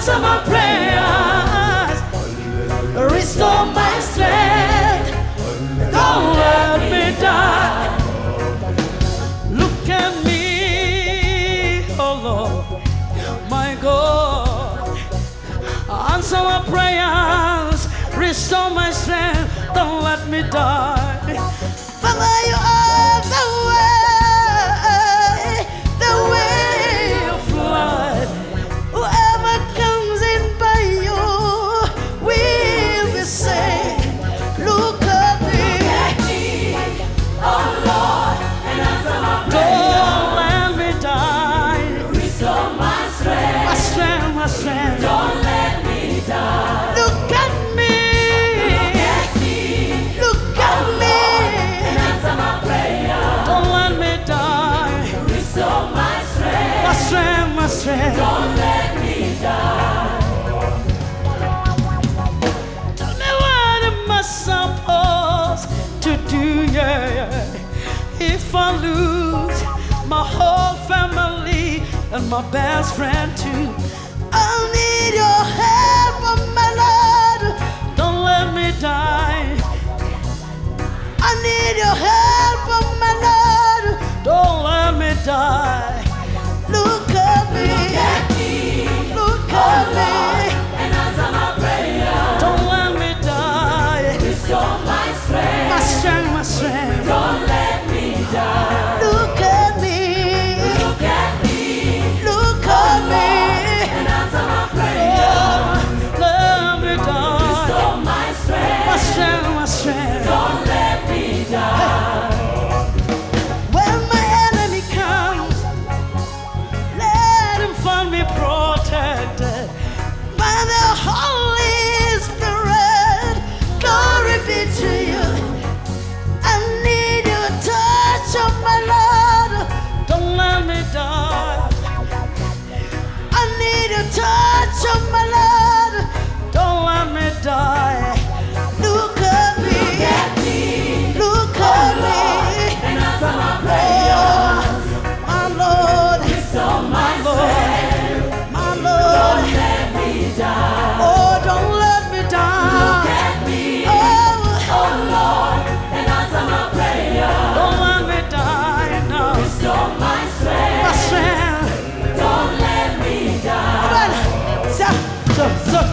answer my prayers, restore my strength, don't let me die. Look at me, oh Lord, my God, answer my prayers, restore my strength, don't let me die. Father, you are the way of life. Whoever comes in by you will be saved. Look at me, oh Lord, and answer my prayer. Don't let me die. Restore my strength, my strength, my strength. Don't let me die. Look at me, look at me, and answer my prayer. Don't let me die. Restore my strength, my strength, my strength. Don't let me die. Tell me what am I supposed to do, yeah, if I lose my whole family and my best friend too. I need your help, oh my Lord, don't let me die. I need your help, oh my Lord, don't let me die. Look at me, look at me, and answer my prayer. Don't let me die. Restore my strength, my strength, my strength. Don't let me die. Look at me, look at me, look at me, and answer my prayer. Let me die. Restore my strength, my strength, my strength. Don't let me die. When my enemy comes, let him find me protected by the Holy Spirit. Glory be to you. I need your touch, oh my Lord, don't let me die. I need your touch, oh my Lord, don't let me die. Look at me, look at me, and answer my prayers. My Lord, restore my Lord, my Lord, don't let me die. Oh, don't let me die. Look at me, oh Lord, and answer my prayer. Don't let me die now. Restore my strength, my strength. Don't let me die. So